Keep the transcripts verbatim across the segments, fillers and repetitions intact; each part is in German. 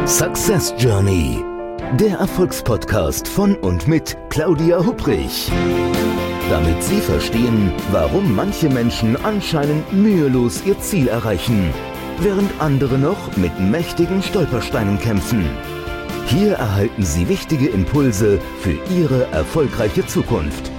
Success Journey, der Erfolgspodcast von und mit Claudia Hupprich. Damit Sie verstehen, warum manche Menschen anscheinend mühelos ihr Ziel erreichen, während andere noch mit mächtigen Stolpersteinen kämpfen. Hier erhalten Sie wichtige Impulse für Ihre erfolgreiche Zukunft.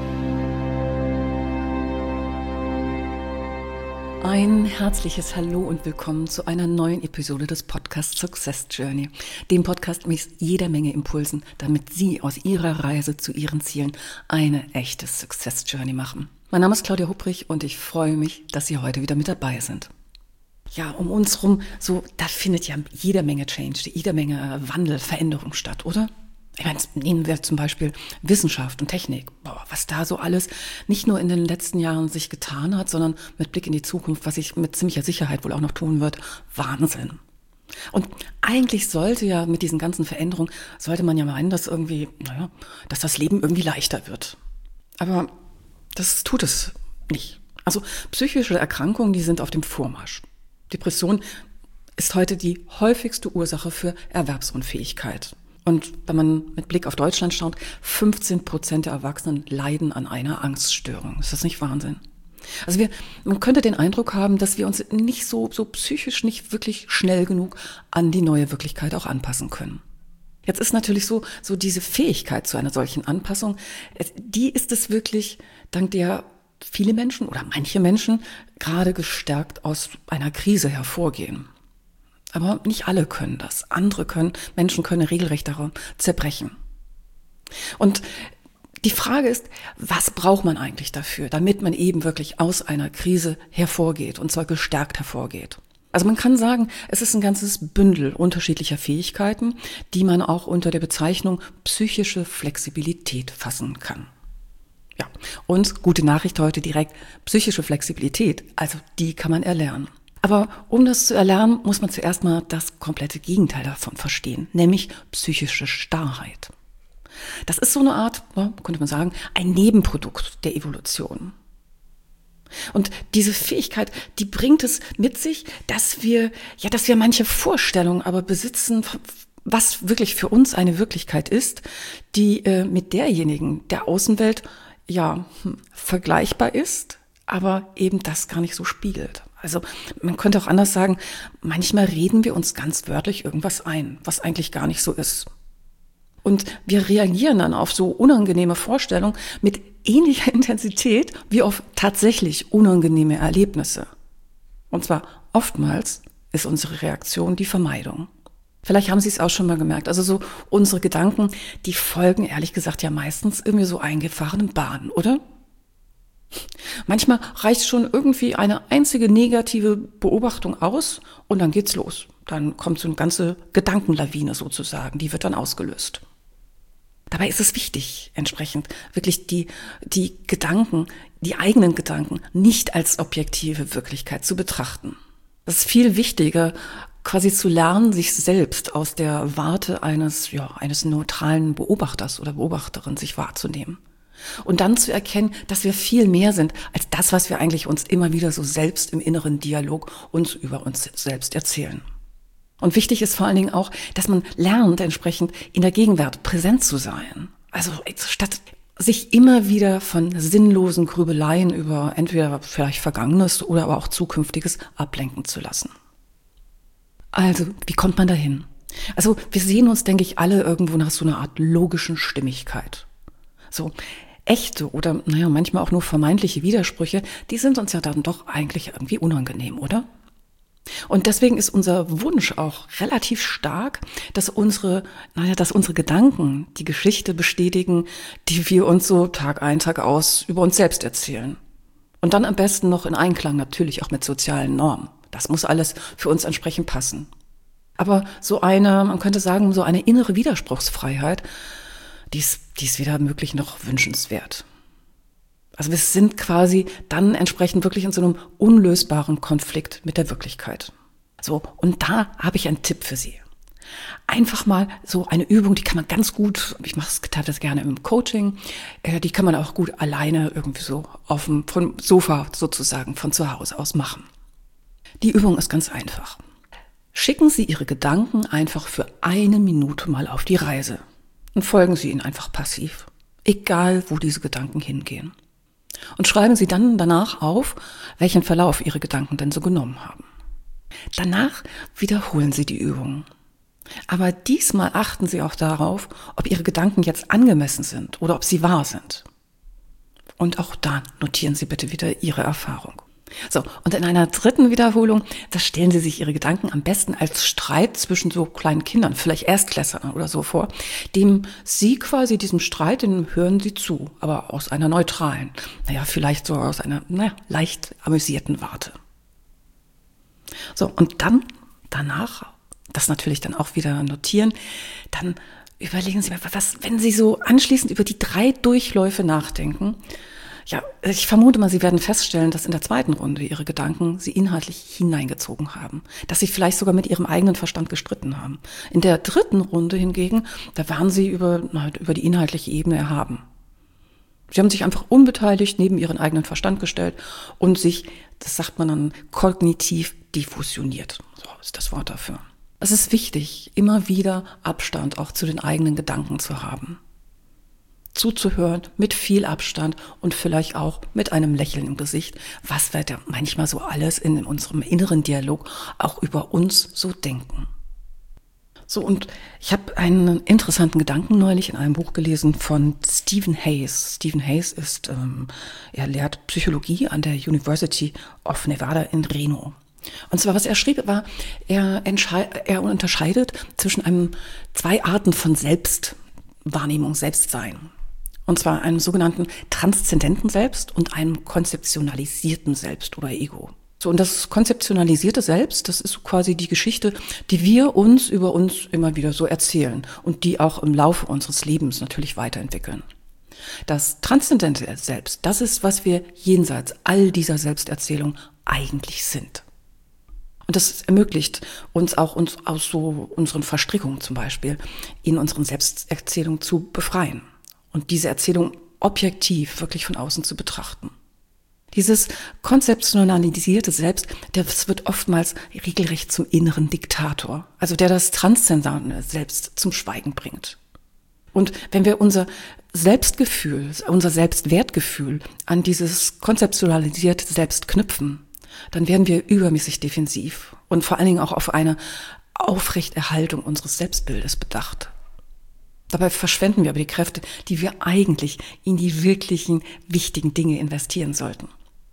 Ein herzliches Hallo und willkommen zu einer neuen Episode des Podcasts Success Journey, dem Podcast mit jeder Menge Impulsen, damit Sie aus Ihrer Reise zu Ihren Zielen eine echte Success Journey machen. Mein Name ist Claudia Hupprich und ich freue mich, dass Sie heute wieder mit dabei sind. Ja, um uns rum, so, da findet ja jede Menge Change, jede Menge Wandel, Veränderung statt, oder? Ich meine, nehmen wir zum Beispiel Wissenschaft und Technik. Boah, was da so alles nicht nur in den letzten Jahren sich getan hat, sondern mit Blick in die Zukunft, was sich mit ziemlicher Sicherheit wohl auch noch tun wird. Wahnsinn. Und eigentlich sollte ja mit diesen ganzen Veränderungen, sollte man ja meinen, dass irgendwie, naja, dass das Leben irgendwie leichter wird. Aber das tut es nicht. Also psychische Erkrankungen, die sind auf dem Vormarsch. Depression ist heute die häufigste Ursache für Erwerbsunfähigkeit. Und wenn man mit Blick auf Deutschland schaut, fünfzehn Prozent der Erwachsenen leiden an einer Angststörung. Ist das nicht Wahnsinn? Also wir, man könnte den Eindruck haben, dass wir uns nicht so, so psychisch nicht wirklich schnell genug an die neue Wirklichkeit auch anpassen können. Jetzt ist natürlich so, so diese Fähigkeit zu einer solchen Anpassung, die ist es wirklich, dank der viele Menschen oder manche Menschen gerade gestärkt aus einer Krise hervorgehen. Aber nicht alle können das. Andere können, Menschen können regelrecht daran zerbrechen. Und die Frage ist, was braucht man eigentlich dafür, damit man eben wirklich aus einer Krise hervorgeht und zwar gestärkt hervorgeht? Also man kann sagen, es ist ein ganzes Bündel unterschiedlicher Fähigkeiten, die man auch unter der Bezeichnung psychische Flexibilität fassen kann. Ja, und gute Nachricht heute direkt, psychische Flexibilität, also die kann man erlernen. Aber um das zu erlernen, muss man zuerst mal das komplette Gegenteil davon verstehen, nämlich psychische Starrheit. Das ist so eine Art, könnte man sagen, ein Nebenprodukt der Evolution. Und diese Fähigkeit, die bringt es mit sich, dass wir, ja, dass wir manche Vorstellungen aber besitzen, was wirklich für uns eine Wirklichkeit ist, die äh, mit derjenigen der Außenwelt ja hm, vergleichbar ist, aber eben das gar nicht so spiegelt. Also man könnte auch anders sagen, manchmal reden wir uns ganz wörtlich irgendwas ein, was eigentlich gar nicht so ist. Und wir reagieren dann auf so unangenehme Vorstellungen mit ähnlicher Intensität wie auf tatsächlich unangenehme Erlebnisse. Und zwar oftmals ist unsere Reaktion die Vermeidung. Vielleicht haben Sie es auch schon mal gemerkt. Also so unsere Gedanken, die folgen ehrlich gesagt ja meistens irgendwie so eingefahrenen Bahnen, oder? Manchmal reicht schon irgendwie eine einzige negative Beobachtung aus und dann geht's los. Dann kommt so eine ganze Gedankenlawine sozusagen, die wird dann ausgelöst. Dabei ist es wichtig, entsprechend wirklich die, die Gedanken, die eigenen Gedanken nicht als objektive Wirklichkeit zu betrachten. Das ist viel wichtiger, quasi zu lernen, sich selbst aus der Warte eines, ja, eines neutralen Beobachters oder Beobachterin sich wahrzunehmen. Und dann zu erkennen, dass wir viel mehr sind als das, was wir eigentlich uns immer wieder so selbst im inneren Dialog uns über uns selbst erzählen. Und wichtig ist vor allen Dingen auch, dass man lernt, entsprechend in der Gegenwart präsent zu sein. Also statt sich immer wieder von sinnlosen Grübeleien über entweder vielleicht Vergangenes oder aber auch Zukünftiges ablenken zu lassen. Also, wie kommt man dahin? Also, wir sehen uns, denke ich, alle irgendwo nach so einer Art logischen Stimmigkeit. So echte oder naja, manchmal auch nur vermeintliche Widersprüche, die sind uns ja dann doch eigentlich irgendwie unangenehm, oder? Und deswegen ist unser Wunsch auch relativ stark, dass unsere, naja, dass unsere Gedanken die Geschichte bestätigen, die wir uns so Tag ein, Tag aus über uns selbst erzählen. Und dann am besten noch in Einklang natürlich auch mit sozialen Normen. Das muss alles für uns entsprechend passen. Aber so eine, man könnte sagen, so eine innere Widerspruchsfreiheit, die ist, die ist weder möglich noch wünschenswert. Also wir sind quasi dann entsprechend wirklich in so einem unlösbaren Konflikt mit der Wirklichkeit. So, und da habe ich einen Tipp für Sie. Einfach mal so eine Übung, die kann man ganz gut, ich mache das gerne im Coaching, die kann man auch gut alleine irgendwie so auf dem vom Sofa sozusagen von zu Hause aus machen. Die Übung ist ganz einfach. Schicken Sie Ihre Gedanken einfach für eine Minute mal auf die Reise und folgen Sie ihnen einfach passiv, egal wo diese Gedanken hingehen. Und schreiben Sie dann danach auf, welchen Verlauf Ihre Gedanken denn so genommen haben. Danach wiederholen Sie die Übung. Aber diesmal achten Sie auch darauf, ob Ihre Gedanken jetzt angemessen sind oder ob sie wahr sind. Und auch da notieren Sie bitte wieder Ihre Erfahrung. So, und in einer dritten Wiederholung, da stellen Sie sich Ihre Gedanken am besten als Streit zwischen so kleinen Kindern, vielleicht Erstklässlern oder so vor, dem Sie quasi diesem Streit, den hören Sie zu, aber aus einer neutralen, naja, vielleicht so aus einer, naja, leicht amüsierten Warte. So, und dann, danach, das natürlich dann auch wieder notieren, dann überlegen Sie mal, was, wenn Sie so anschließend über die drei Durchläufe nachdenken. Ja, ich vermute mal, Sie werden feststellen, dass in der zweiten Runde Ihre Gedanken Sie inhaltlich hineingezogen haben, dass Sie vielleicht sogar mit Ihrem eigenen Verstand gestritten haben. In der dritten Runde hingegen, da waren Sie über, na, über die inhaltliche Ebene erhaben. Sie haben sich einfach unbeteiligt neben Ihren eigenen Verstand gestellt und sich, das sagt man dann, kognitiv diffusioniert. So ist das Wort dafür. Es ist wichtig, immer wieder Abstand auch zu den eigenen Gedanken zu haben. Zuzuhören mit viel Abstand und vielleicht auch mit einem Lächeln im Gesicht, was wir da manchmal so alles in unserem inneren Dialog auch über uns so denken. So, und ich habe einen interessanten Gedanken neulich in einem Buch gelesen von Stephen Hayes. Stephen Hayes ist, ähm, er lehrt Psychologie an der University of Nevada in Reno. Und zwar, was er schrieb, war, er, er unterscheidet zwischen einem, zwei Arten von Selbstwahrnehmung, Selbstsein. Und zwar einem sogenannten transzendenten Selbst und einem konzeptionalisierten Selbst oder Ego. So, und das konzeptionalisierte Selbst, das ist so quasi die Geschichte, die wir uns über uns immer wieder so erzählen und die auch im Laufe unseres Lebens natürlich weiterentwickeln. Das transzendente Selbst, das ist, was wir jenseits all dieser Selbsterzählung eigentlich sind. Und das ermöglicht uns auch, uns aus so unseren Verstrickungen zum Beispiel in unseren Selbsterzählungen zu befreien. Und diese Erzählung objektiv wirklich von außen zu betrachten. Dieses konzeptionalisierte Selbst, das wird oftmals regelrecht zum inneren Diktator, also der das transzendente Selbst zum Schweigen bringt. Und wenn wir unser Selbstgefühl, unser Selbstwertgefühl an dieses konzeptionalisierte Selbst knüpfen, dann werden wir übermäßig defensiv und vor allen Dingen auch auf eine Aufrechterhaltung unseres Selbstbildes bedacht. Dabei verschwenden wir aber die Kräfte, die wir eigentlich in die wirklichen, wichtigen Dinge investieren sollten.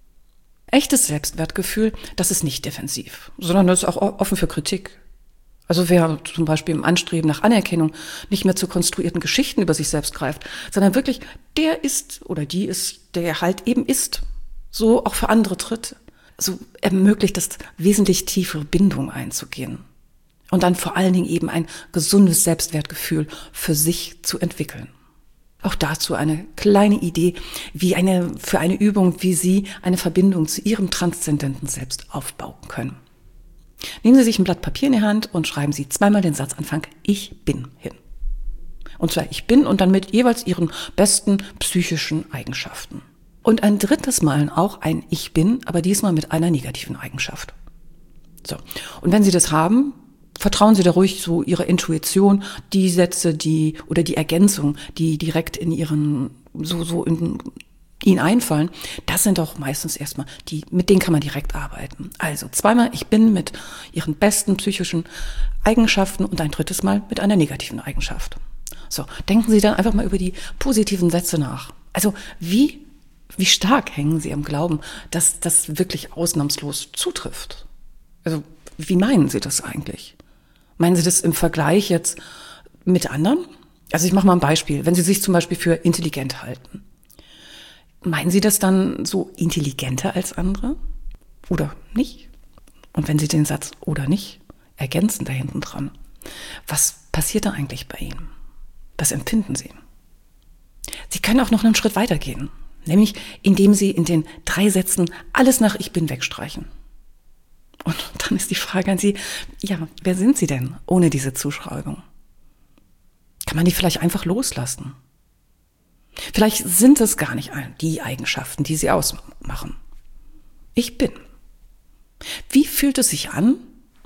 Echtes Selbstwertgefühl, das ist nicht defensiv, sondern das ist auch offen für Kritik. Also wer zum Beispiel im Anstreben nach Anerkennung nicht mehr zu konstruierten Geschichten über sich selbst greift, sondern wirklich der ist oder die ist, der halt eben ist, so auch für andere tritt, so ermöglicht es wesentlich tiefere Bindung einzugehen. Und dann vor allen Dingen eben ein gesundes Selbstwertgefühl für sich zu entwickeln. Auch dazu eine kleine Idee, wie eine, für eine Übung, wie Sie eine Verbindung zu Ihrem transzendenten Selbst aufbauen können. Nehmen Sie sich ein Blatt Papier in die Hand und schreiben Sie zweimal den Satzanfang Ich bin hin. Und zwar Ich bin und dann mit jeweils Ihren besten psychischen Eigenschaften. Und ein drittes Mal auch ein Ich bin, aber diesmal mit einer negativen Eigenschaft. So. Und wenn Sie das haben, vertrauen Sie da ruhig so Ihrer Intuition, die Sätze, die oder die Ergänzung, die direkt in Ihren so so in Ihnen einfallen. Das sind auch meistens erstmal die, mit denen kann man direkt arbeiten. Also zweimal Ich bin mit Ihren besten psychischen Eigenschaften und ein drittes Mal mit einer negativen Eigenschaft. So, denken Sie dann einfach mal über die positiven Sätze nach. Also wie wie stark hängen Sie am Glauben, dass das wirklich ausnahmslos zutrifft? Also wie meinen Sie das eigentlich? Meinen Sie das im Vergleich jetzt mit anderen? Also ich mache mal ein Beispiel. Wenn Sie sich zum Beispiel für intelligent halten, meinen Sie das dann so intelligenter als andere? Oder nicht? Und wenn Sie den Satz oder nicht ergänzen da hinten dran, was passiert da eigentlich bei Ihnen? Was empfinden Sie? Sie können auch noch einen Schritt weiter gehen, nämlich indem Sie in den drei Sätzen alles nach Ich bin wegstreichen. Und dann ist die Frage an Sie, ja, wer sind Sie denn ohne diese Zuschreibung? Kann man die vielleicht einfach loslassen? Vielleicht sind es gar nicht die Eigenschaften, die Sie ausmachen. Ich bin. Wie fühlt es sich an,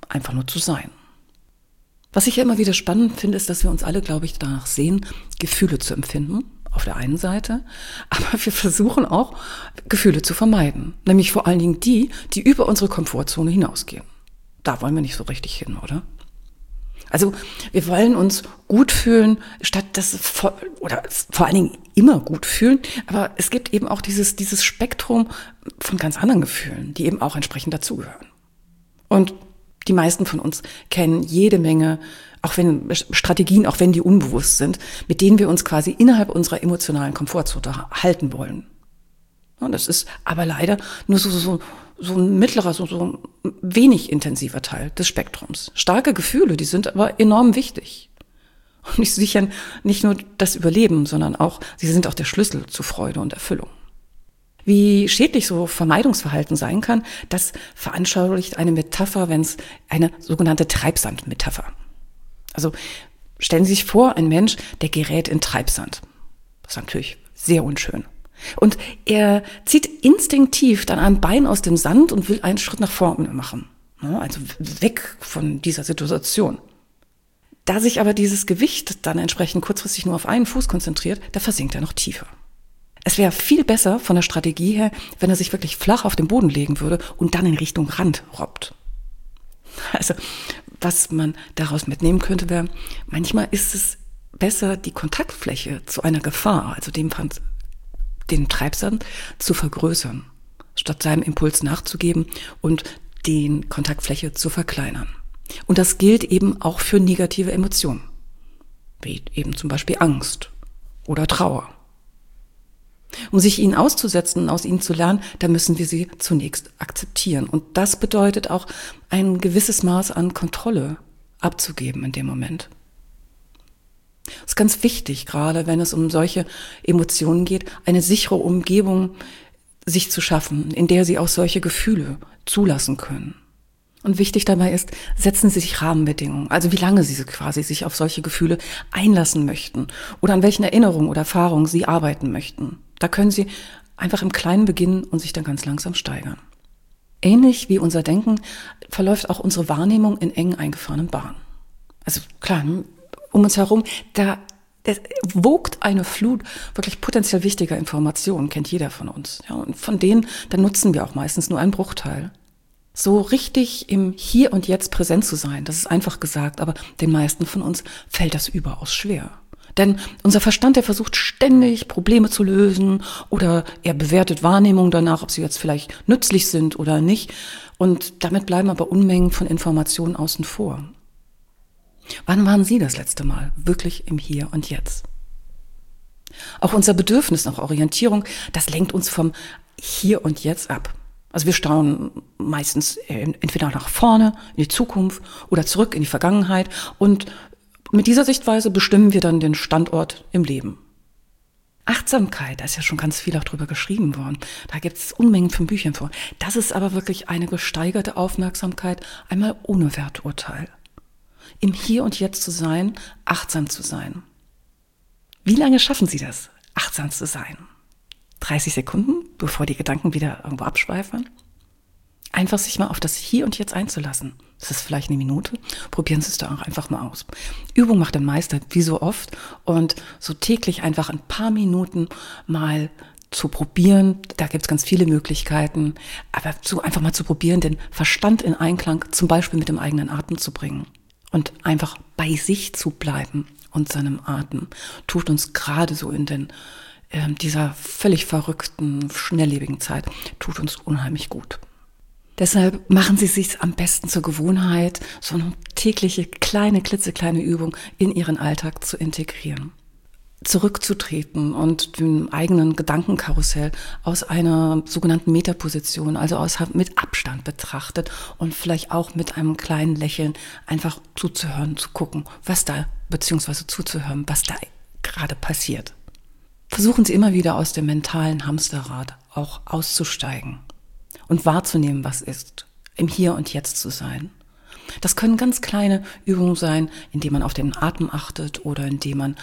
einfach nur zu sein. Was ich ja immer wieder spannend finde, ist, dass wir uns alle, glaube ich, danach sehen, Gefühle zu empfinden, auf der einen Seite, aber wir versuchen auch, Gefühle zu vermeiden. Nämlich vor allen Dingen die, die über unsere Komfortzone hinausgehen. Da wollen wir nicht so richtig hin, oder? Also wir wollen uns gut fühlen, statt das vor, oder vor allen Dingen immer gut fühlen. Aber es gibt eben auch dieses, dieses Spektrum von ganz anderen Gefühlen, die eben auch entsprechend dazugehören. Und die meisten von uns kennen jede Menge, auch wenn Strategien, auch wenn die unbewusst sind, mit denen wir uns quasi innerhalb unserer emotionalen Komfortzone halten wollen. Und das ist aber leider nur so, so, so ein mittlerer, so, so ein wenig intensiver Teil des Spektrums. Starke Gefühle, die sind aber enorm wichtig. Und die sichern nicht nur das Überleben, sondern auch, sie sind auch der Schlüssel zu Freude und Erfüllung. Wie schädlich so Vermeidungsverhalten sein kann, das veranschaulicht eine Metapher, wenn es eine sogenannte Treibsandmetapher. Also stellen Sie sich vor, ein Mensch, der gerät in Treibsand. Das ist natürlich sehr unschön. Und er zieht instinktiv dann ein Bein aus dem Sand und will einen Schritt nach vorne machen. Also weg von dieser Situation. Da sich aber dieses Gewicht dann entsprechend kurzfristig nur auf einen Fuß konzentriert, da versinkt er noch tiefer. Es wäre viel besser von der Strategie her, wenn er sich wirklich flach auf den Boden legen würde und dann in Richtung Rand robbt. Also, was man daraus mitnehmen könnte, wäre, manchmal ist es besser, die Kontaktfläche zu einer Gefahr, also dem den Treibsand, zu vergrößern, statt seinem Impuls nachzugeben und den Kontaktfläche zu verkleinern. Und das gilt eben auch für negative Emotionen, wie eben zum Beispiel Angst oder Trauer. Um sich ihnen auszusetzen und aus ihnen zu lernen, da müssen wir sie zunächst akzeptieren. Und das bedeutet auch, ein gewisses Maß an Kontrolle abzugeben in dem Moment. Das ist ganz wichtig, gerade wenn es um solche Emotionen geht, eine sichere Umgebung sich zu schaffen, in der sie auch solche Gefühle zulassen können. Und wichtig dabei ist, setzen Sie sich Rahmenbedingungen, also wie lange Sie quasi sich auf solche Gefühle einlassen möchten oder an welchen Erinnerungen oder Erfahrungen Sie arbeiten möchten. Da können Sie einfach im Kleinen beginnen und sich dann ganz langsam steigern. Ähnlich wie unser Denken verläuft auch unsere Wahrnehmung in eng eingefahrenen Bahnen. Also klar, um uns herum, da wogt eine Flut wirklich potenziell wichtiger Informationen, kennt jeder von uns. Ja, und von denen, dann nutzen wir auch meistens nur einen Bruchteil. So richtig im Hier und Jetzt präsent zu sein, das ist einfach gesagt, aber den meisten von uns fällt das überaus schwer. Denn unser Verstand, der versucht ständig Probleme zu lösen oder er bewertet Wahrnehmungen danach, ob sie jetzt vielleicht nützlich sind oder nicht. Und damit bleiben aber Unmengen von Informationen außen vor. Wann waren Sie das letzte Mal wirklich im Hier und Jetzt? Auch unser Bedürfnis nach Orientierung, das lenkt uns vom Hier und Jetzt ab. Also wir staunen meistens entweder nach vorne, in die Zukunft oder zurück in die Vergangenheit und mit dieser Sichtweise bestimmen wir dann den Standort im Leben. Achtsamkeit, da ist ja schon ganz viel auch drüber geschrieben worden. Da gibt es Unmengen von Büchern vor. Das ist aber wirklich eine gesteigerte Aufmerksamkeit, einmal ohne Werturteil. Im Hier und Jetzt zu sein, achtsam zu sein. Wie lange schaffen Sie das, achtsam zu sein? dreißig Sekunden, bevor die Gedanken wieder irgendwo abschweifen? Einfach sich mal auf das Hier und Jetzt einzulassen. Das ist vielleicht eine Minute. Probieren Sie es da auch einfach mal aus. Übung macht den Meister, wie so oft. Und so täglich einfach ein paar Minuten mal zu probieren. Da gibt es ganz viele Möglichkeiten. Aber so einfach mal zu probieren, den Verstand in Einklang zum Beispiel mit dem eigenen Atem zu bringen. Und einfach bei sich zu bleiben und seinem Atem tut uns gerade so in den äh, dieser völlig verrückten, schnelllebigen Zeit, tut uns unheimlich gut. Deshalb machen Sie es sich am besten zur Gewohnheit, so eine tägliche, kleine, klitzekleine Übung in Ihren Alltag zu integrieren. Zurückzutreten und dem eigenen Gedankenkarussell aus einer sogenannten Metaposition, also aus mit Abstand betrachtet und vielleicht auch mit einem kleinen Lächeln einfach zuzuhören, zu gucken, was da, beziehungsweise zuzuhören, was da gerade passiert. Versuchen Sie immer wieder aus dem mentalen Hamsterrad auch auszusteigen und wahrzunehmen, was ist, im Hier und Jetzt zu sein. Das können ganz kleine Übungen sein, indem man auf den Atem achtet oder indem man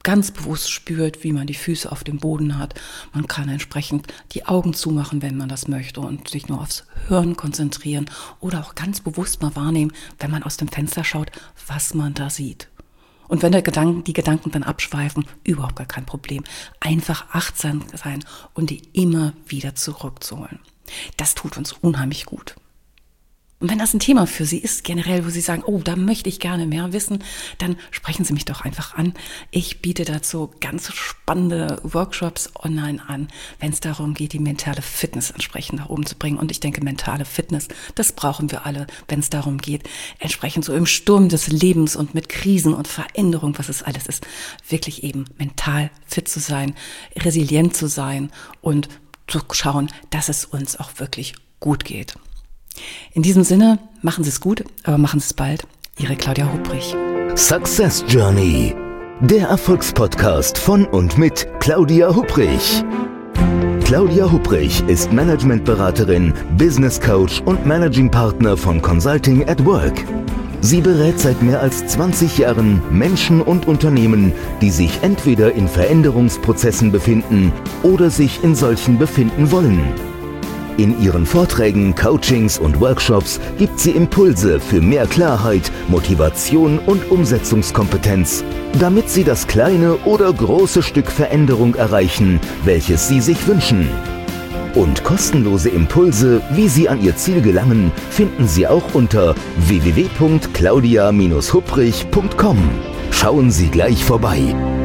ganz bewusst spürt, wie man die Füße auf dem Boden hat. Man kann entsprechend die Augen zumachen, wenn man das möchte und sich nur aufs Hören konzentrieren oder auch ganz bewusst mal wahrnehmen, wenn man aus dem Fenster schaut, was man da sieht. Und wenn der Gedanken, die Gedanken dann abschweifen, überhaupt gar kein Problem. Einfach achtsam sein und die immer wieder zurückzuholen. Das tut uns unheimlich gut. Und wenn das ein Thema für Sie ist, generell, wo Sie sagen, oh, da möchte ich gerne mehr wissen, dann sprechen Sie mich doch einfach an. Ich biete dazu ganz spannende Workshops online an, wenn es darum geht, die mentale Fitness entsprechend nach oben zu bringen. Und ich denke, mentale Fitness, das brauchen wir alle, wenn es darum geht, entsprechend so im Sturm des Lebens und mit Krisen und Veränderung, was es alles ist, wirklich eben mental fit zu sein, resilient zu sein und zu schauen, dass es uns auch wirklich gut geht. In diesem Sinne, machen Sie es gut, aber machen Sie es bald. Ihre Claudia Hupprich. Success Journey, der Erfolgspodcast von und mit Claudia Hupprich. Claudia Hupprich ist Managementberaterin, Business Coach und Managing Partner von Consulting at Work. Sie berät seit mehr als zwanzig Jahren Menschen und Unternehmen, die sich entweder in Veränderungsprozessen befinden oder sich in solchen befinden wollen. In ihren Vorträgen, Coachings und Workshops gibt sie Impulse für mehr Klarheit, Motivation und Umsetzungskompetenz, damit sie das kleine oder große Stück Veränderung erreichen, welches sie sich wünschen. Und kostenlose Impulse, wie Sie an Ihr Ziel gelangen, finden Sie auch unter w w w punkt claudia Bindestrich hupprich punkt com. Schauen Sie gleich vorbei.